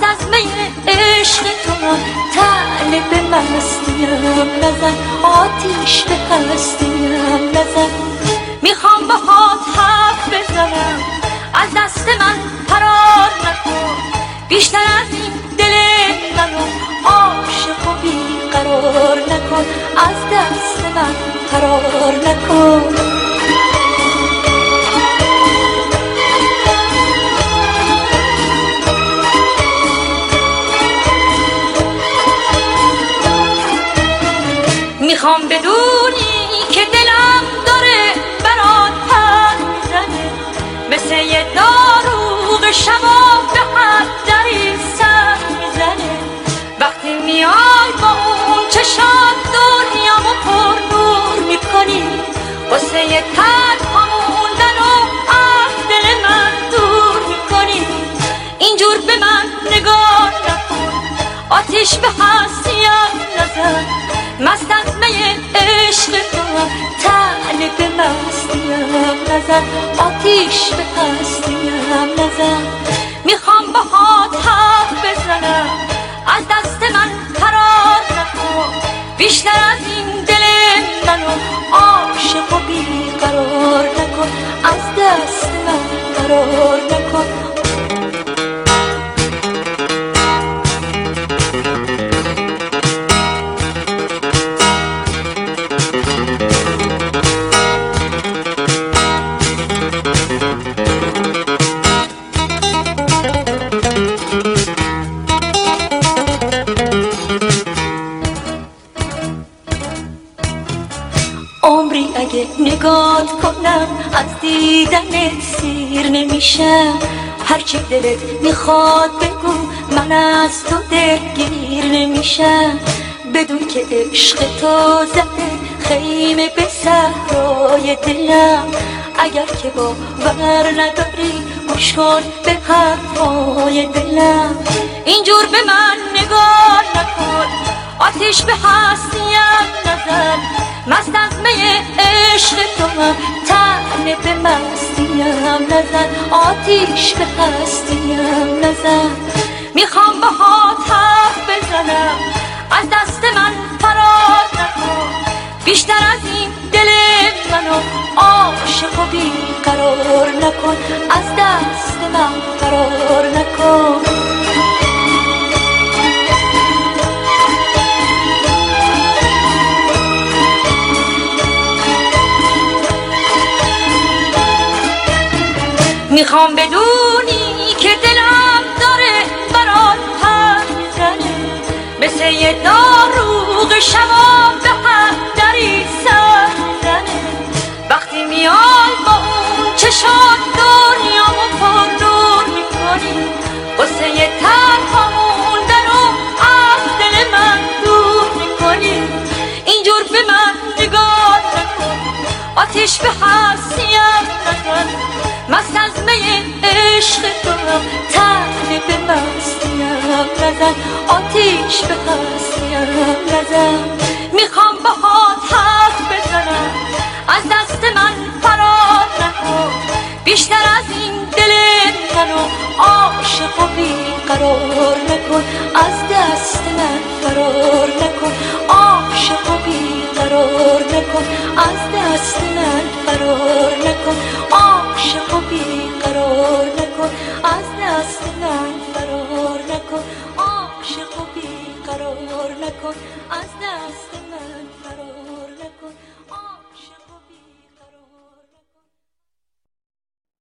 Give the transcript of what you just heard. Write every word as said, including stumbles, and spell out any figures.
از می عشق تو طالب مستیم نزن، آتیش به هستیم نزن. میخوام باهات حرف بزنم، از دست من فرار نکن، بیشتر از این دل منو عاشق و بیقرار نکن، از دست من فرار نکن. میخوام بدونی که دلم داره برات پر میزنه، مثل یه داروغ شبا به هر دری سر میزنه. وقتی میای با اون چشات دنیامو پر نور میکنی، واسه یه تنها موندن و از دل من دور میکنی. اینجور به من نگاه نکن، آتیش به هستیم نزن، مست از می عشق تو طالب مستیم نزن، آتیش به هستیم نزن. میخوام باهات حرف بزنم، از دست من فرار نکن، بیشتر از این دل منو عاشق و بیقرار نکن، از دست من فرار نکن. عمری اگه نگات کنم از دیدنت سیر نمیشم، هرچی دلت میخواد بگو من از تو دلگیر نمیشم. بدون که عشق تو زده خیمه به صحرای دلم، اگر که باور نداری گوش کن به حرفای دلم. اینجور به من نگاه نکن، آتیش به هستیم نزن، مست از می عشق تو طالب مستیم نزن، آتیش به هستیم نزن. میخوام باهات حرف بزنم، از دست من فرار نکن، بیشتر از این دل منو عاشق و بیقرار نکن، از دست من فرار نکن. میخوام بدونی که دلم داره برات پر میزنه، مثل یه داروغ شبا به هر دری سر میزنه. وقتی میای با اون چشات دنیامو پر نور میکنی، واسه یه تنها موندن و از دل من دور میکنی. اینجور به من نگاه نکن، آتیش به هستیم نزن، مست از می عشق تو طالب مستیم نزن، آتیش به هستیم نزن. میخوام باهات حرف بزنم، از دست من فرار نکن، بیشتر از این دل منو عاشق و بیقرار نکن، از دست من فرار نکن، عاشق و بیقرار نکن، از دست من فرار نکن، عاشق و بیقرار نکن، از دست من فرار نکن، عاشق و بیقرار نکن، از دست من